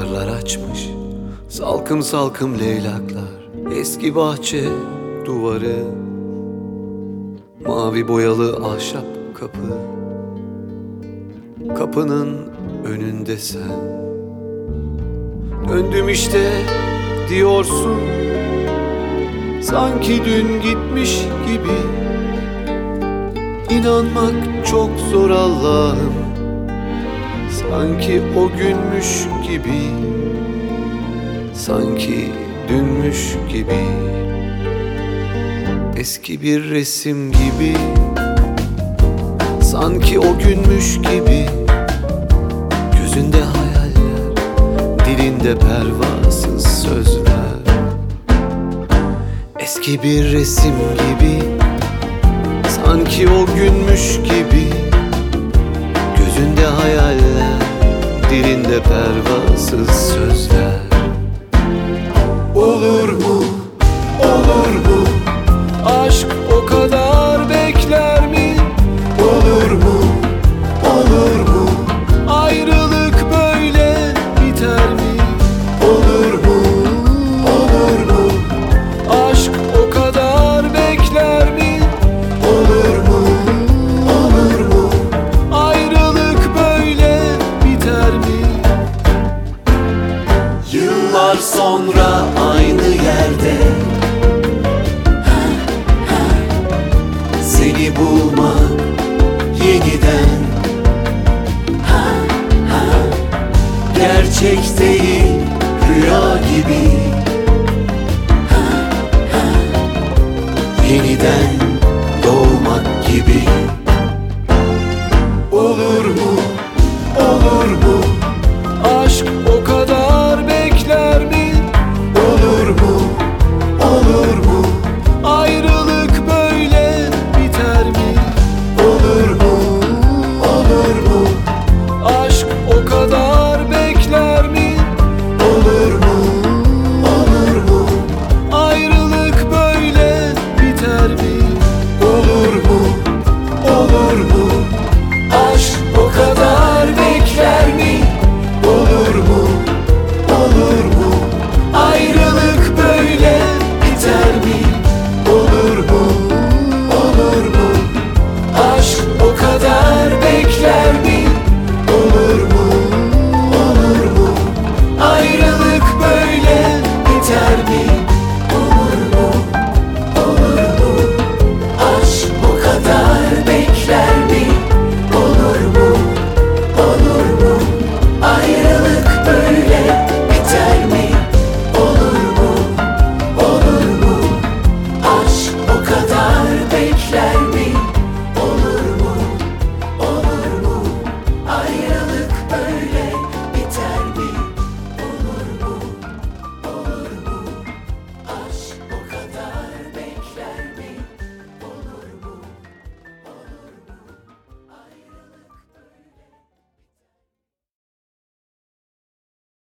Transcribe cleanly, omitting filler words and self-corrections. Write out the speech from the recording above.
Çınarlar açmış salkım salkım leylaklar, eski bahçe duvarı, mavi boyalı ahşap kapı. Kapının önünde sen. Döndüm işte diyorsun, sanki dün gitmiş gibi. İnanmak çok zor Allah'ım, sanki o günmüş gibi, sanki dünmüş gibi. Eski bir resim gibi, sanki o günmüş gibi. Gözünde hayaller, dilinde pervasız sözler. Eski bir resim gibi, sanki o günmüş gibi. Gözünde hayaller, dilinde pervasız sözler. Olur mu, olur mu? Aşk o kadar bekler mi? Olur mu, olur mu? Ayrılık böyle biter mi? Olur mu, olur mu? Aşk o kadar bekler mi? Olur mu, olur mu? Ayrılık böyle biter mi? Yıllar sonra aynı yerde seni bulmak yeniden, gerçek değil rüya gibi. Yeniden doğmak gibi.